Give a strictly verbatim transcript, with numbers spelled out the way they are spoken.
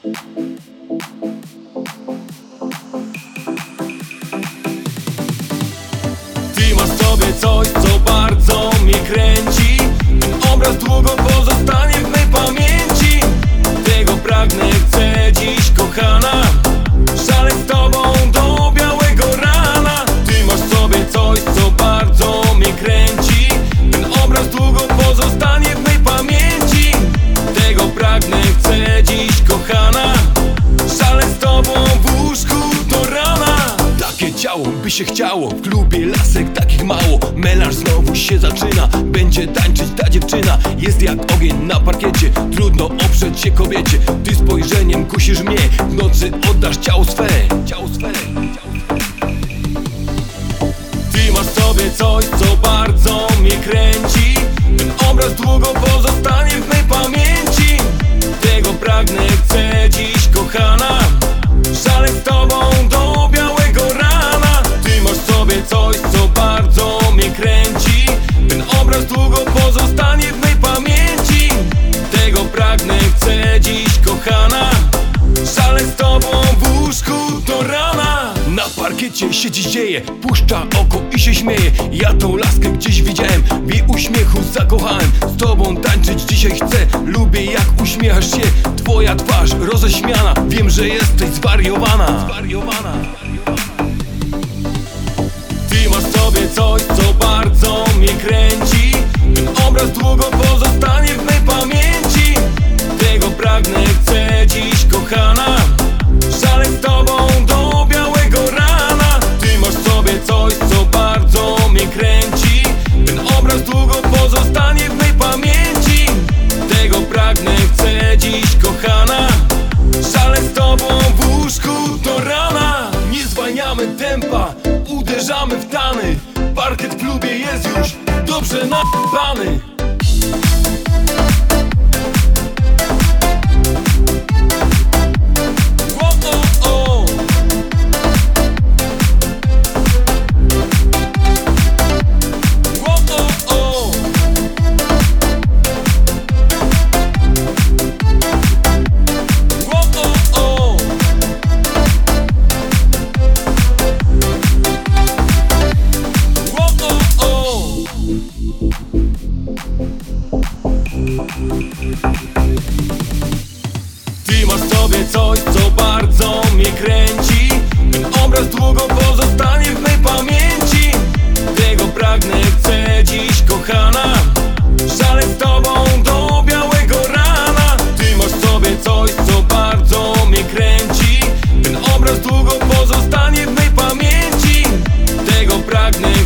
Ty masz w sobie coś, co bardzo mnie kręci. Ten obraz długo pozostanie w mej pamięci. Tego pragnę, chcę dziś, kochana, szaleć z tobą do białego rana. Ty masz w sobie coś, co bardzo mnie kręci. Ten obraz długo pozostanie w mej pamięci. Tego pragnę, chcę dziś, kochana, szaleć z tobą w łóżku do rana. Takie ciało by się chciało, w klubie lasek takich mało. Melanż znowu się zaczyna, będzie tańczyć ta dziewczyna. Jest jak ogień na parkiecie, trudno oprzeć się kobiecie. Ty spojrzeniem kusisz mnie, w nocy oddasz ciało swe, ciało swe. Ty masz w sobie coś, co bardzo mnie kręci. Ten obraz długo pozostanie w mej pamięci. Tego pragnę, chcę dziś, kochana, szaleć z tobą do białego rana. Ty masz w sobie coś, co bardzo mnie kręci. Ten obraz długo pozostanie w mej pamięci. Tego pragnę, chcę dziś, kochana, szaleć z tobą w łóżku do rana. Na parkiecie się dziś dzieje, puszcza oko i się śmieje. Ja tą laskę gdzieś widziałem, w jej uśmiechu zakochałem. Z tobą tańczyć dzisiaj chcę, lubię jak uśmiechasz się. Twoja twarz roześmiana, wiem, że jesteś zwariowana, zwariowana. Ty masz w sobie coś, co bardzo mnie kręci. Ten obraz długo pozostanie w mej pamięci. Tego pragnę, chcę dziś, kochana, szaleć z tobą do białego rana. Ty masz w sobie coś, co bardzo mnie kręci. Ten obraz długo pozostanie w mej pamięci. Tego pragnę, chcę dziś, kochana, szaleć z tobą w łóżku do rana. Nie zwalniamy tempa, uderzamy w tany. Parkiet w klubie jest już dobrze na***bany. Ty masz w sobie coś, co bardzo mnie kręci. Ten obraz długo pozostanie w mej pamięci. Tego pragnę, chcę dziś, kochana, szaleć z tobą do białego rana. Ty masz w sobie coś, co bardzo mnie kręci. Ten obraz długo pozostanie w mej pamięci. Tego pragnę,